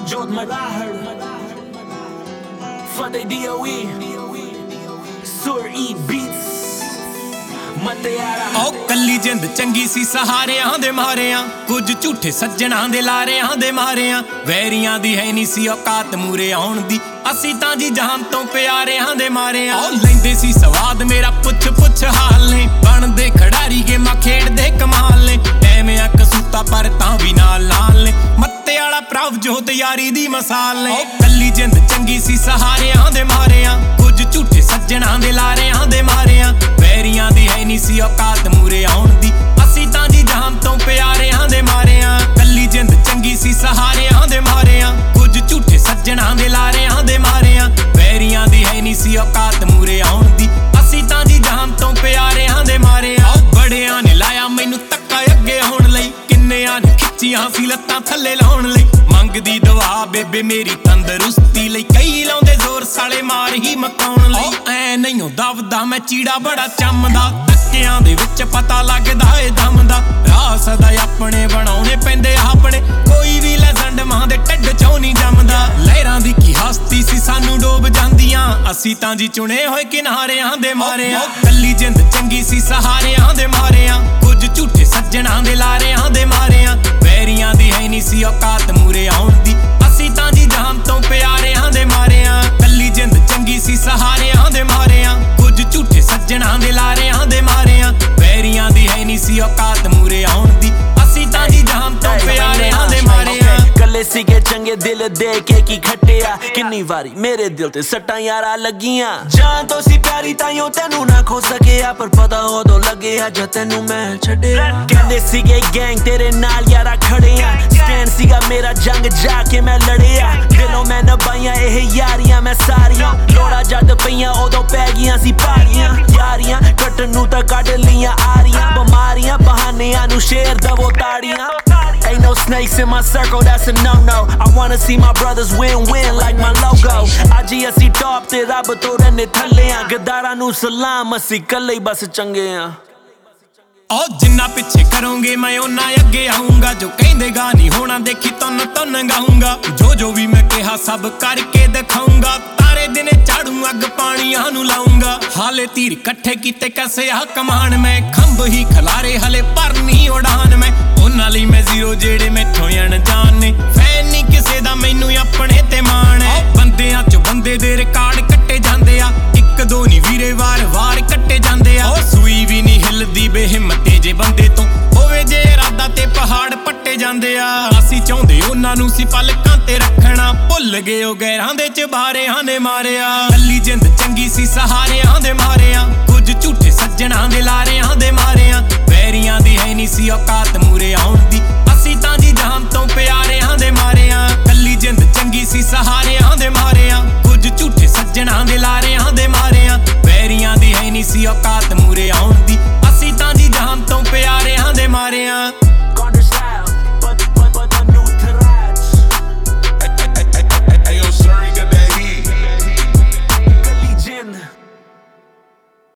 Pravjot Malahar Fateh DOE Sur E Beats ਉਹ ਕੱਲੀ ਜਿੰਦ ਚੰਗੀ ਸੀ ਸਹਾਰਿਆਂ ਦੇ ਮਾਰਿਆਂ ਕੁਝ ਝੂਠੇ ਸੱਜਣਾਂ ਦੇ ਲਾਰਿਆਂ ਦੇ ਮਾਰਿਆਂ ਵੈਰੀਆਂ ਦੀ ਹੈ ਨਹੀਂ ਸੀ ਔਕਾਤ ਮੂਰੇ ਆਉਣ ਦੀ ਅਸੀਂ ਤਾਂ ਜੀ ਜਾਨ ਤੋਂ ਪਿਆਰਿਆਂ ਦੇ ਮਾਰਿਆਂ ਉਹ ਲੈਂਦੇ ਸੀ ਸਵਾਦ ਮੇਰਾ ਪੁੱਛ ਪੁੱਛ ਹਾਲ ਨੇ ਬਣਦੇ ਖਿਡਾਰੀ ਗੇਮਾਂ ਖੇਡਦੇ ਕਮਾਲ ਨੇ ਐਵੇਂ ਆ ਕਸੂਤਾ ਪਰ ਤਾਂ ਵੀ ਨਾਲ ਨੇ ਮੱਤੇ ਵਾਲਾ ਪ੍ਰਭਜੋਤ ਯਾਰੀ ਦੀ ਮਿਸਾਲ ਨੇ ਉਹ ਕੱਲੀ ਜਿੰਦ ਚੰਗੀ ਸੀ ਸਹਾਰਿਆਂ ਦੇ ਮਾਰਿਆਂ ਕੁਝ ਝੂਠੇ ਸੱਜਣਾਂ ਦੇ ਲਾਰਿਆਂ ਦੇ ਮਾਰਿਆਂ ਵੈਰੀਆਂ ਦੀ ਹੈ ਨਹੀਂ ਸੀ ਔਕਾਤ ਮੂਰੇ ਆਉਣ ਦੀ ਅਸੀਂ ਤਾਂ ਜੀ ਜਾਨ ਤੋਂ ਪਿਆਰਿਆਂ ਦੇ ਮਾਰਿਆਂ ਕੱਲੀ ਜਿੰਦ ਚੰਗੀ ਸੀ ਸਹਾਰਿਆਂ ਦੇ ਮਾਰਿਆਂ ਕੁਝ ਝੂਠੇ ਸੱਜਣਾਂ ਦੇ ਲਾਰਿਆਂ ਦੇ ਮਾਰਿਆਂ ਵੈਰੀਆਂ ਦੀ ਹੈ ਨਹੀਂ ਸੀ ਔਕਾਤ ਮੂਰੇ ਆਉਣ ਦੀ ਅਸੀਂ ਤਾਂ ਜੀ ਜਾਨ ਤੋਂ ਪਿਆਰਿਆਂ ਦੇ ਮਾਰਿਆਂ ਬੜਿਆਂ ਨੇ ਲਾਇਆ ਮੈਨੂੰ ਧੱਕਾ ਅੱਗੇ ਆਉਣ ਲਈ ਕਿੰਨਿਆਂ ਨੇ ਖਿੱਚੀਆਂ ਸੀ ਲੱਤਾਂ ਥੱਲੇ ਲਾਉਣ ਲਈ ਮੰਗਦੀ ਦੁਆ ਬੇਬੇ ਮੇਰੀ ਤੰਦਰੁਸਤੀ ਲਈ ਕਈ ਲਾਉਂਦੇ ਜ਼ੋਰ ਸਾਲੇ ਮਾਰ ਹੀ ਮਕਾਉਣ ਲਈ ਐ ਨਹੀਂ ਦਬਦਾ ਮੈਂ ਚੀੜਾ ਬੜਾ ਚੰਮਦਾ ਧੱਕਿਆਂ ਦੇ ਵਿੱਚ ਪਤਾ ਲੱਗਦਾ ਏ ਦਮ ਦਾ ਰਾਹ ਸਦਾ ਆਪਣੇ ਬਣਾਉਣੇ ਪੈਂਦੇ ਆਪਣੇ ਕੋਈ ਵੀ ਲੈਜੈਂਡ ਮਾਂ ਦੇ ਢਿੱਡ ਚੋਂ ਨਹੀਂ ਜੰਮਦਾ ਲਹਿਰਾਂ ਦੀ ਕੀ ਹਸਤੀ ਸੀ ਸਾਨੂੰ ਡੋਬ ਜਾਂਦੀਆਂ ਅਸੀਂ ਤਾਂ ਜੀ ਚੁਣੇ ਹੋਏ ਕਿਨਾਰਿਆਂ ਦੇ ਮਾਰਿਆਂ ਕੱਲੀ ਜਿੰਦ ਚੰਗੀ ਸੀ ਸਹਾਰਿਆਂ ਦੇ ਮਾਰਿਆਂ ਕੁਝ ਝੂਠੇ ਸੱਜਣਾਂ ਦੇ ਲਾਰਿਆਂ ਦੇ ਮਾਰਿਆਂ ਵੈਰੀਆਂ ਦੀ ਹੈ ਨਹੀਂ ਸੀ ਔਕਾਤ ਮੂਰੇ ਆਉਣ ਦੀ ਅਸੀਂ ਤਾਂ ਜੀ ਜਾਨ ਤੋਂ ਪਿਆਰਿਆਂ ਦੇ ਮਾਰਿਆਂ ਕੱਲੀ ਜਿੰਦ ਚੰਗੀ ਸੀ ਸਹਾਰਿਆਂ ਦੇ ਮਾਰਿਆਂ ਕੁਝ ਝੂਠੇ ਸੱਜਣਾਂ ਦੇ ਲਾਰਿਆਂ ਦੇ ਮਾਰਿਆਂ ਵੈਰੀਆਂ ਦੀ ਹੈ ਨਹੀਂ ਸੀ ਔਕਾਤ ਮੂਰੇ ਆਉਣ ਦੀ ਅਸੀਂ ਤਾਂ ਜੀ ਜਾਨ ਤੋਂ ਪਿਆਰਿਆਂ ਦੇ ਮਾਰਿਆਂ ਕੱਲੇ ਸੀਗੇ ਚੰਗੇ ਦਿਲ ਦੇ ਕੇ ਕੀ ਖੱਟਿਆ ਕਿੰਨੀ ਵਾਰੀ ਮੇਰੇ ਦਿਲ ਤੇ ਸੱਟਾਂ ਯਾਰਾਂ ਲੱਗੀਆਂ ਜਾਨ ਤੋਂ ਸੀ ਪਿਆਰੀ ਤਾਈਓ ਤੈਨੂੰ ਨਾ ਖੋ ਸਕਿਆ ਪਰ ਪਤਾ ਉਦੋਂ ਲੱਗਿਆ ਜਦ ਤੈਨੂੰ ਮੈਂ ਛੱਡਿਆ ਕਹਿੰਦੇ ਸੀਗੇ ਗੈਂਗ ਤੇਰੇ ਨਾਲ ਯਾਰਾ ਖੜਿਆ ਸਟੈਂਡ ਸੀਗਾ ਮੇਰਾ ਜੰਗ ਜਾ ਕੇ ਮੈਂ ਲੜਿਆ ਦਿਲੋਂ ਮੈਂ ਨਭਾਈਆਂ ਇਹ ਯਾਰੀਆਂ ਮੈਂ ਸਾਰੀਆਂ ਲੋੜਾ ਜਦ ਪਈਆਂ ਉਦੋਂ ਪੈ ਗਈਆਂ ਸੀ ਭਾਰੀਆਂ ਯਾਰੀਆਂ ਕੱਟਣ ਨੂੰ ਤਾਂ ਕੱਢ ਲੀਆਂ ਆਰੀਆਂ ਬਿਮਾਰੀਆਂ ਬਹਾਨਿਆਂ ਨੂੰ ਸ਼ੇਰ ਦਵੋ ਤਾੜੀਆਂ Ain't no snakes in my circle, that's a no-no I wanna see my brothers win-win like my logo ਅੱਜ ਅਸੀਂ ਟੌਪ ਤੇ ਰੱਬ ਤੋਂ ਰਹਿੰਦੇ ਥੱਲੇ ਆਂ ਗਦਾਰਾਂ ਨੂੰ ਸਲਾਮ ਅਸੀਂ ਕੱਲੇ ਹੀ ਬਸ ਚੰਗੇ ਆਂ ਉਹ ਜਿੰਨਾ ਪਿੱਛੇ ਕਰੋਗੇ ਮੈਂ ਉਹਨਾਂ ਅੱਗੇ ਆਉਂਗਾ ਜੋ ਕਹਿੰਦੇ ਗਾ ਨਹੀਂ ਹੋਣਾ ਦੇਖੀ ਤੁੰਨ ਗਾਉਂਗਾ ਜੋ ਵੀ ਮੈਂ ਕਿਹਾ ਸਭ ਕਰਕੇ ਦਿਖਾਉਂਗਾ ਤਾਰੇ ਦਿਨੇ ਝਾੜੂ ਅੱਗ ਪਾਣੀਆਂ ਨੂੰ ਲਾਉਂਗਾ ਹਾਲੇ ਤੀਰ ਇਕੱਠੇ ਕੀਤੇ ਕਸੇ ਆ ਕਮਾਨ ਮੈਂ ਖੰਭ ਹੀ ਖਲਾਰੇ ਹਲੇ ਭਰਨੀ ਉਡਾਨ ਮੈਂ ਉਹਨਾਂ ਲਈ ਮੈਂ ਜ਼ੀਰੋ ਜਿਹੜੇ ਮੈਥੋਂ ਅਣਜਾਣ ਨੇ ਫੈਨ ਨਹੀਂ ਕਿਸੇ ਦਾ ਮੈਨੂੰ ਆਪਣੇ ਤੇ ਮਾਣ ਹੈ ਬੰਦਿਆਂ ਚੋਂ ਬੰਦੇ ਦੇ ਰਿਕਾਰਡ ਕੱਟੇ ਜਾਂਦੇ ਆ ਇੱਕ ਦੋ ਨਹੀਂ ਵੀਰੇ ਵਾਰ ਕੱਟੇ ਜਾਂਦੇ ਆ ਉਹ ਸੂਈ ਵੀ ਨਹੀਂ ਹਿੱਲਦੀ ਬੇਹਿੰਮਤੇ ਜੇ ਬੰਦੇ ਤੋਂ ਹੋਵੇ ਜੇ ਇਰਾਦਾ ਤੇ ਪਹਾੜ ਪੱਟੇ ਜਾਂਦੇ ਆ ਅਸੀਂ ਚਾਹੁੰਦੇ ਉਹਨਾਂ ਨੂੰ ਸੀ ਪਲਕਾਂ ਤੇ ਰੱਖਣਾ ਭੁੱਲ ਗਏ ਉਹ ਗੈਰਾਂ ਦੇ ਚਬਾਰਿਆਂ ਨੇ ਮਾਰਿਆ ਕੱਲੀ ਜਿੰਦ ਚੰਗੀ ਸੀ ਸਹਾਰਿਆਂ ਦੇ ਮਾਰਿਆਂ ਕੁਝ ਝੂਠੇ ਸੱਜਣਾਂ ਦੇ ਲਾਰਿਆਂ ਦੇ ਮਾਰਿਆਂ ਵੈਰੀਆਂ ਦੀ ਹੈ ਨਹੀਂ ਸੀ ਔਕਾਤ ਮੂਰੇ ਆਉਣ ਦੀ ਅਸੀਂ ਤਾਂ ਜੀ ਜਾਨ ਤੋਂ ਪਿਆਰਿਆਂ ਦੇ ਮਾਰਿਆਂ ਕੱਲੀ ਜਿੰਦ ਚੰਗੀ ਸੀ ਸਹਾਰਿਆਂ ਦੇ ਮਾਰਿਆਂ ਕੁਝ ਝੂਠੇ ਸੱਜਣਾਂ ਦੇ ਲਾਰਿਆਂ ਦੇ ਮਾਰਿਆਂ ਵੈਰੀਆਂ ਦੀ ਹੈ ਨਹੀਂ ਸੀ ਔਕਾਤ ਮੂਰੇ ਆਉਣ